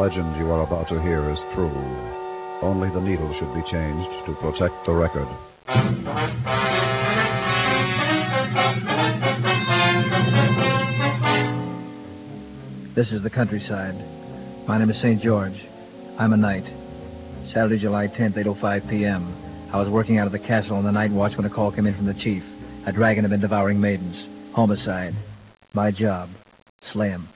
legend you are about to hear is true. Only the needle should be changed to protect the record. This is the countryside. My name is St. George. I'm a knight. Saturday, July 10th, 8:05 p.m. I was working out of the castle on the night watch when a call came in from the chief. A dragon had been devouring maidens. Homicide. My job. Slay him.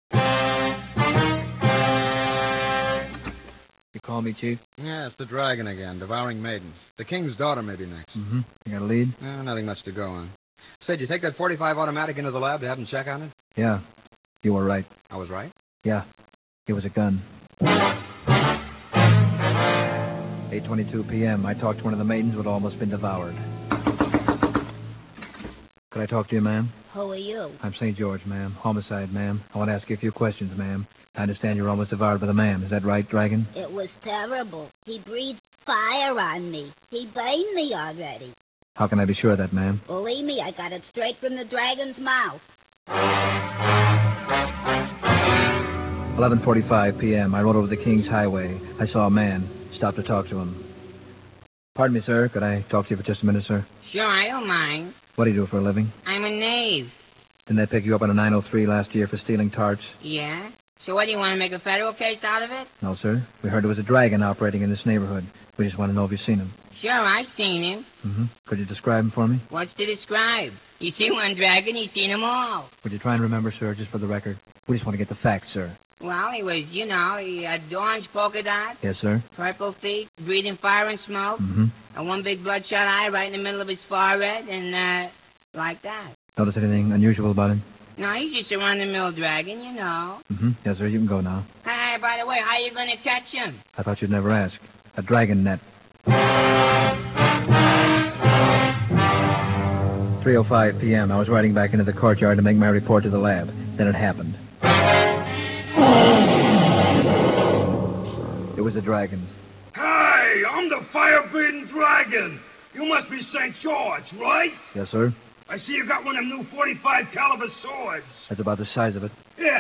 You call me, Chief? Yeah, it's the dragon again, devouring maidens. The king's daughter may be next. Mm-hmm. You got a lead? Nothing much to go on. Say, did you take that .45 automatic into the lab to have them check on it? Yeah. You were right. I was right? Yeah. It was a gun. 8:22 p.m. I talked to one of the maidens who had almost been devoured. Could I talk to you, ma'am? Who are you? I'm St. George, ma'am. Homicide, ma'am. I want to ask you a few questions, ma'am. I understand you're almost devoured by the man. Is that right, Dragon? It was terrible. He breathed fire on me. He burned me already. How can I be sure of that, ma'am? Believe me, I got it straight from the dragon's mouth. 11:45 p.m. I rode over the King's Highway. I saw a man. Stopped to talk to him. Pardon me, sir. Could I talk to you for just a minute, sir? Sure, I don't mind. What do you do for a living? I'm a knave. Didn't they pick you up on a 903 last year for stealing tarts? Yeah? So what, do you want to make a federal case out of it? No, sir. We heard there was a dragon operating in this neighborhood. We just want to know if you've seen him. Sure, I've seen him. Mm-hmm. Could you describe him for me? What's to describe? You see one dragon, you've seen them all. Would you try and remember, sir, just for the record? We just want to get the facts, sir. Well, he was, he had orange polka dot, Yes, sir. purple feet, breathing fire and smoke, Mm-hmm. and one big bloodshot eye right in the middle of his forehead, and, like that. Notice anything unusual about him? No, he's just a run-of-the-mill dragon, you know. Mm-hmm. Yes, sir. You can go now. Hey, by the way, how you gonna catch him? I thought you'd never ask. A dragon net. 3:05 p.m. I was riding back into the courtyard to make my report to the lab. Then it happened. It was a dragon. Hey, I'm the fire-breathing dragon. You must be St. George, right? Yes, sir. I see you got one of them new .45 caliber swords. That's about the size of it.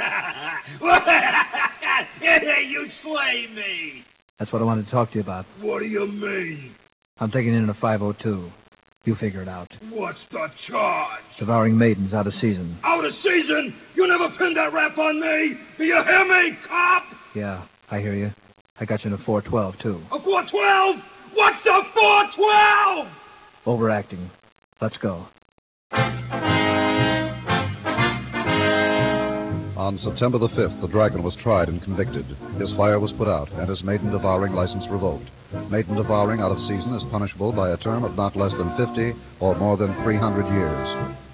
You slay me. That's what I wanted to talk to you about. What do you mean? I'm taking in a 502. You figure it out. What's the charge? Devouring maidens out of season. Out of season? You never pinned that rap on me. Do you hear me, cop? Yeah, I hear you. I got you in a 412, too. A 412? What's a 412? Overacting. Let's go. On September the 5th, the dragon was tried and convicted. His fire was put out and his maiden-devouring license revoked. Maiden devouring out of season is punishable by a term of not less than 50 or more than 300 years.